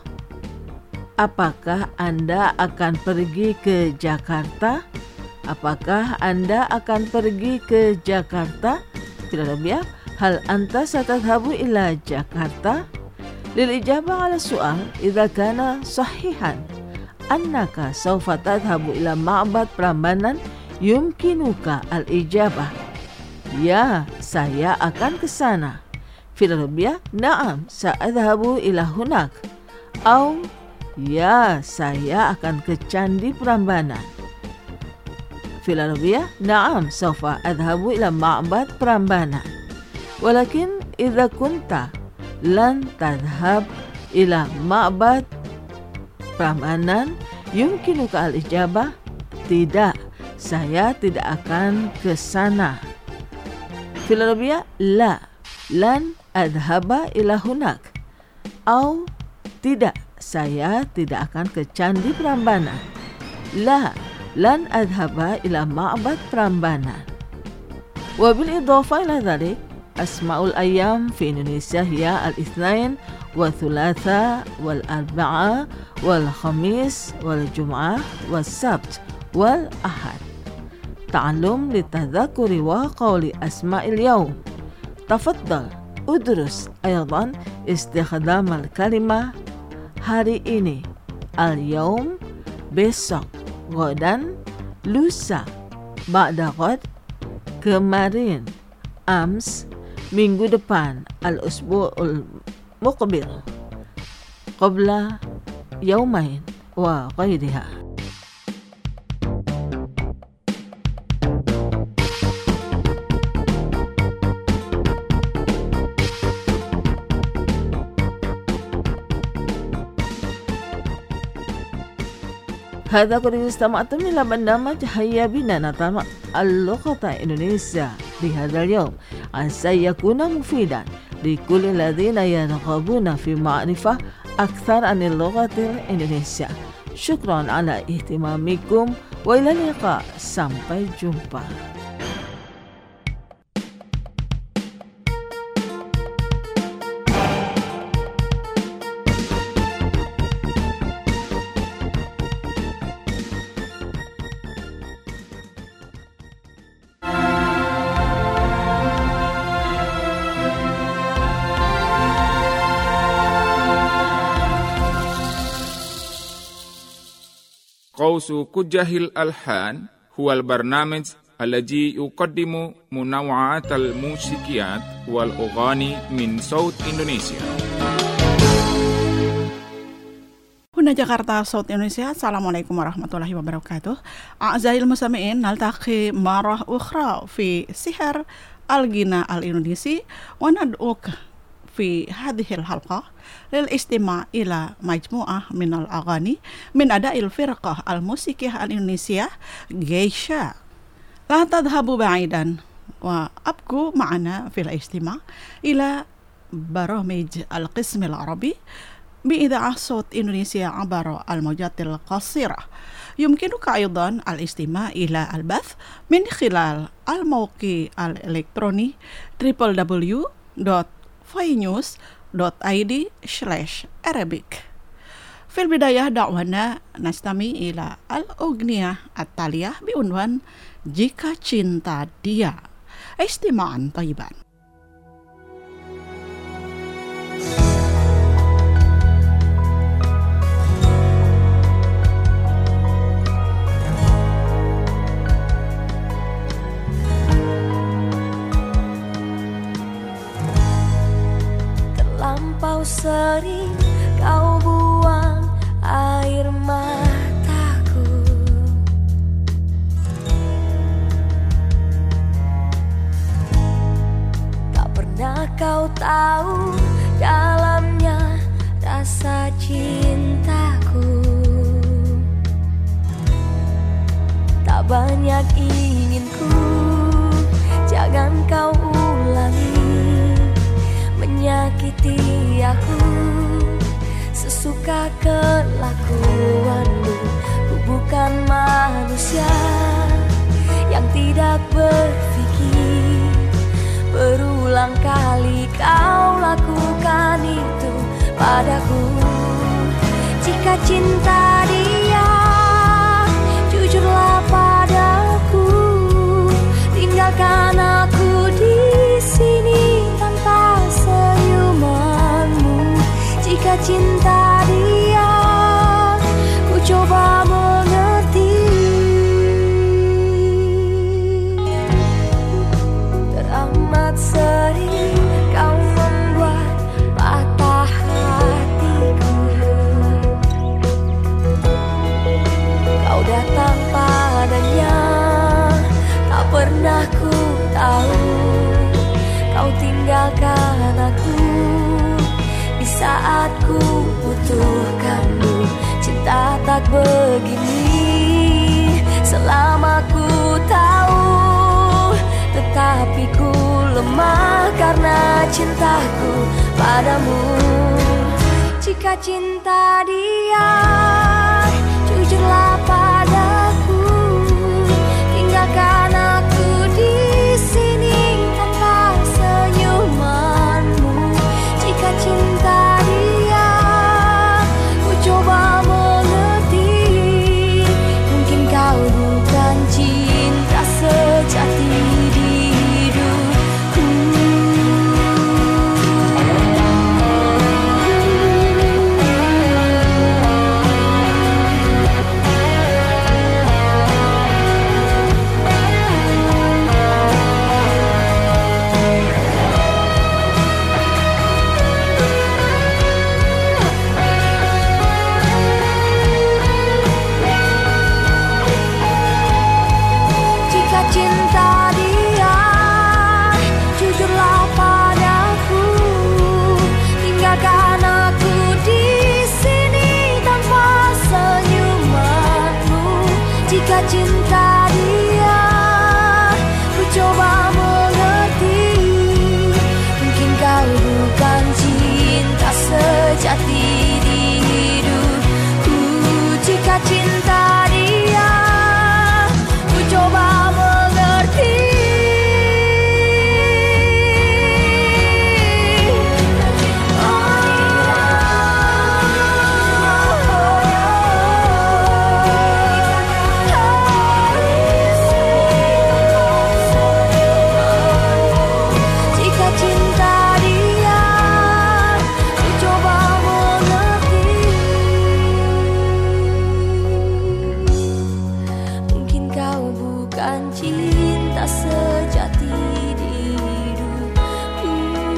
Speaker 5: Apakah Anda akan pergi ke Jakarta? Apakah Anda akan pergi ke Jakarta? Fil Arabiyah, hal anta satadhabu ila Jakarta? Lil ijabah ala soal, idza kana sahihan annaka sawfa tadhhabu ila ma'bad Prambanan, yumkinuka al-ijabah, ya, saya akan ke sana. Fil Arabiyah, na'am sa'adhabu ila hunak, au, ya, saya akan ke Candi Prambanan. Fil Arabiyah, na'am sawfa adhabu ila ma'bad Prambanan. Walakin idza kunta lan tadhhab ila ma'bad Prambanan, yumkinuka al-ijabah, tidak, saya tidak akan ke sana. Fil Arabiyah, la, lan adhaba ila hunak, au, tidak, saya tidak akan ke Candi Prambanan. La, lan adhaba ila ma'bad Prambanan. Wa bil idafa ila dhalik, asma'ul ayyam fi Indonesia hiya al-ithnain wa thulatha wal arba'a wal khamis wal jum'ah wal sabt wal ahad. Ta'allum litadhakuri wa qawli asma'il yawm. Tafaddal udrus aydan istikhdam al-kalimah hari ini, al-yawm besok, godan lusa, ba'da ghad kemarin, ams minggu depan, al-usbu'ul muqbil qabla yaumain wa ghairiha. هذا قد استمعتم إلى برنامج هيا بنا نتعلم اللغة الإندونيسية لهذا اليوم، عسى يكون مفيدا لكل الذين يرغبون في معرفة أكثر عن اللغة الإندونيسية. شكرا على اهتمامكم وإلى اللقاء. Sampai jumpa.
Speaker 11: قوس كجه الألحان هو البرنامج الذي يقدم منوعات الموسيقيات والأغاني من صوت إندونيسيا.
Speaker 1: هنا جاكرتا صوت إندونيسيا. السلام عليكم ورحمة الله وبركاته. أعزائي المستمعين، نلتقي مرة أخرى في سحر الغناء الإندونيسي، وندعوك في هذه الحلقة للاستماع إلى مجموعة من الأغاني من أداء الفرقة الموسيقية الإندونيسية جيشا. لا تذهبوا بعيدا وأبقوا معنا في الاستماع إلى برامج القسم العربي بإذاعة صوت إندونيسيا عبر الموجات القصيرة. يمكنك أيضا الاستماع إلى البث من خلال الموقع الإلكتروني دبليو دبليو دبليو دوت فاينيوز دوت آي دي سلاش أرابيك. في البداية دعونا نستمع إلى الأغنية التالية بعنوان Jika Cinta Dia. استماعا طيبا.
Speaker 12: Terlampau sering kau buang air mataku, Mana kau tahu dalamnya rasa cintaku. Tak banyak inginku, jangan kau ulangi menyakiti aku. Sesuka kelakuanmu, ku bukan manusia yang tidak berpikir. Berulang kali kau lakukan itu padaku. Jika cinta dia, jujurlah padaku. Tinggalkan aku di sini tanpa senyumanmu. Jika cinta dia, ku coba mengerti. Teramat sering kau membuat patah hatiku. Kau datang padanya, tak pernah ku tahu. Kau tinggalkan aku di saat ku butuhkanmu. Cinta tak begini selama ku tahu, tetapi ku lemah karena cintaku padamu. Jika cinta dia, jujurlah padaku. Tinggalkan aku di sini tanpa senyumanmu. Jika cinta dia, ku coba mengerti. Mungkin kau bukan cinta sejati di hidupku. Jika cinta dia, jujurlah padaku. Tinggalkan aku di sini tanpa senyumanmu. Jika cinta dia, ku coba mengerti. Mungkin kau bukan cinta sejati di hidupku. Jika cinta dia, ku coba mengerti. Jika cinta dia, ku coba mengerti. Mungkin kau bukan cinta sejati di hidupku.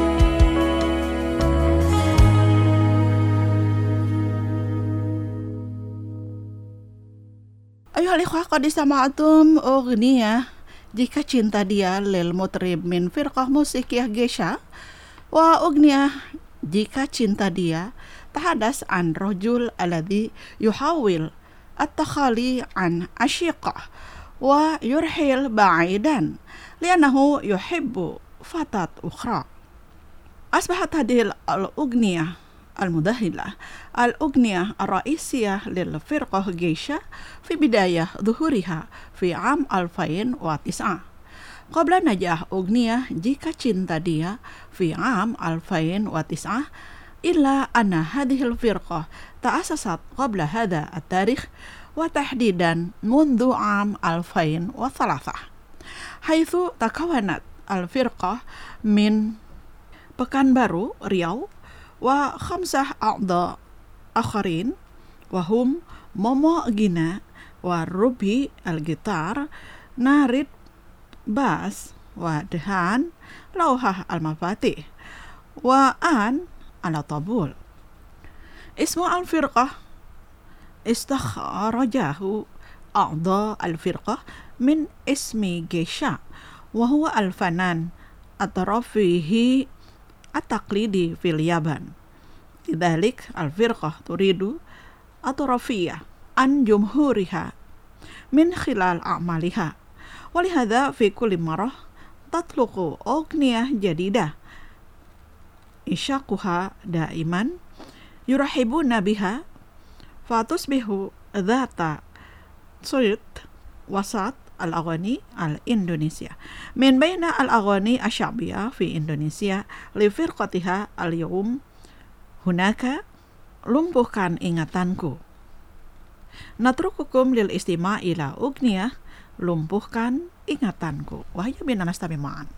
Speaker 1: Ayuhal ikhwah qad istama'tum ughniya Jika cinta dia lil mutrib min firqah musikiyah Gesha wa ughniya Jika cinta dia tahadas an rajul alladhi yuhawil at-takhali an ashiqah wa yurhil ba'idan li'annahu yuhibbu fatat ukhra. Asbahat hadhihi al-ughniya المدهلة الأغنية الرئيسية للفرقة جيشة في بداية ظهورها في عام ألفين وتسعة قبل نجاح أغنية جيكا cinta dia في عام ألفين وتسعة إلا أن هذه الفرقة تأسست قبل هذا التاريخ وتحديدا منذ عام ألفين وثلاثة حيث تكونت الفرقة من Pekanbaru Riau wa khamsah a'dha akharin wahum Momo Gina wa Rubi al-gitar Narid Bas wa Dehan Lauhah al-mafatih wa An ala tabul. Ismu al-firqah istakharajahu a'dha al-firqah min ismi Gesha wa huwa al-fanan at-tarafihi at-taqlidi fil Yaban. Lidzalik al-firqah turidu at-tarafiyah an jumhuriha min khilal a'maliha. Walihada fi kulli marah tatluqu aghniyah jadidah isyaquha daiman yurahibuna biha fatusbihu dhata suyut wasat al-aghani al-Indonesia min baina al-aghani asy-sya'biyah fi Indonesia li firqatiha al-yawm hunaka lumpuhkan ingatanku. Natrukukum lil istima' ila ugniyah lumpuhkan ingatanku. Wahya bin Anastami ma'an.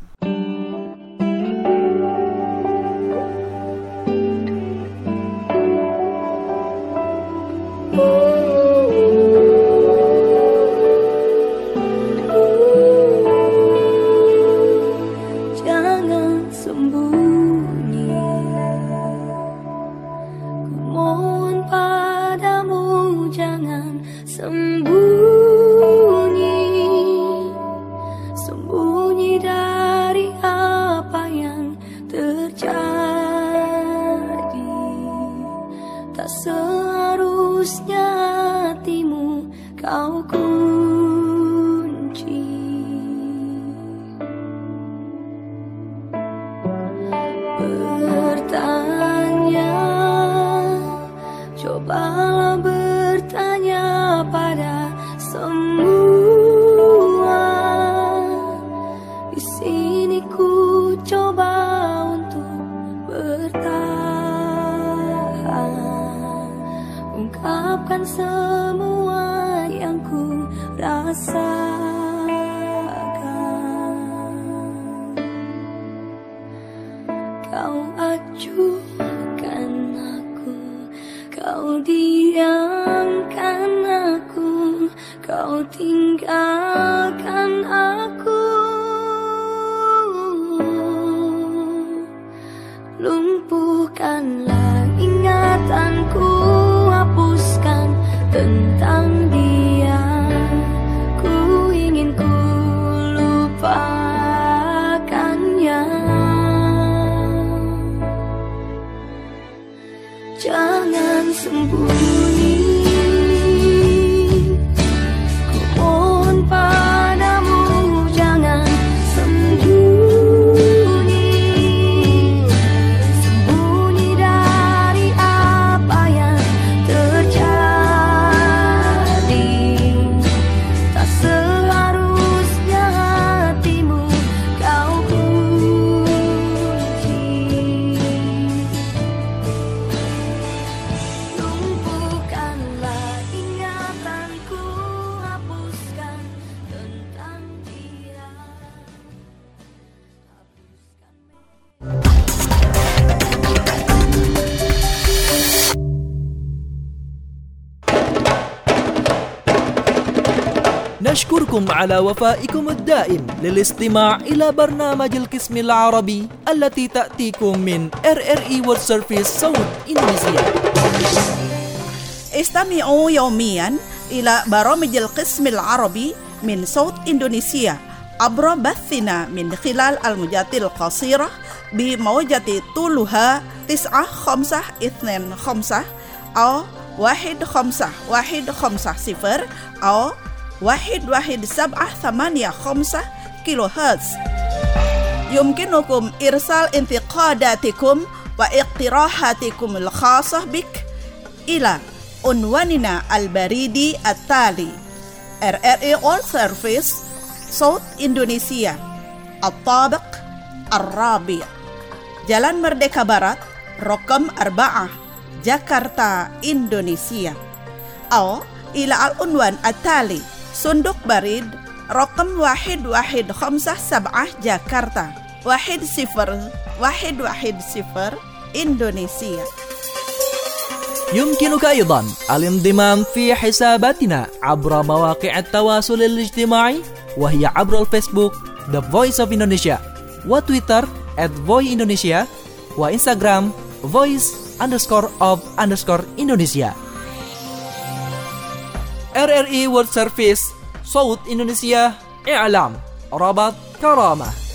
Speaker 2: نشكركم على وفائكم الدائم للاستماع إلى برنامج القسم العربي التي تأتيكم من إر إر إي World Service صوت إندونيسيا.
Speaker 1: استمعوا يوميا إلى برامج القسم العربي من صوت إندونيسيا عبر بثنا من خلال الموجات القصيرة بموجة طولها تسعة خمسة اثنين خمسة أو واحد خمسة واحد خمسة صفر أو واحد واحد سبعة ثمانية خمسة كيلو هرتز. يمكنكم إرسال انتقاداتكم واقتراحاتكم الخاصة بك إلى عنواننا البريدي التالي: إر إر إي World Service صوت إندونيسيا، الطابق الرابع، Jalan Merdeka Barat رقم أربعة، جاكرتا، إندونيسيا. أو إلى العنوان التالي: صندوق بريد رقم واحد واحد خمسة سبعة جاكرتا، واحد صفر واحد واحد صفر، إندونيسيا.
Speaker 2: يمكنك أيضا الانضمام في حساباتنا عبر مواقع التواصل الاجتماعي، وهي عبر الفيسبوك The Voice of Indonesia، وتويتر at voice indonesia، وإنستغرام voice underscore of underscore Indonesia. إر إر إي World Service صوت إندونيسيا، إعلام، ربط، كرامة.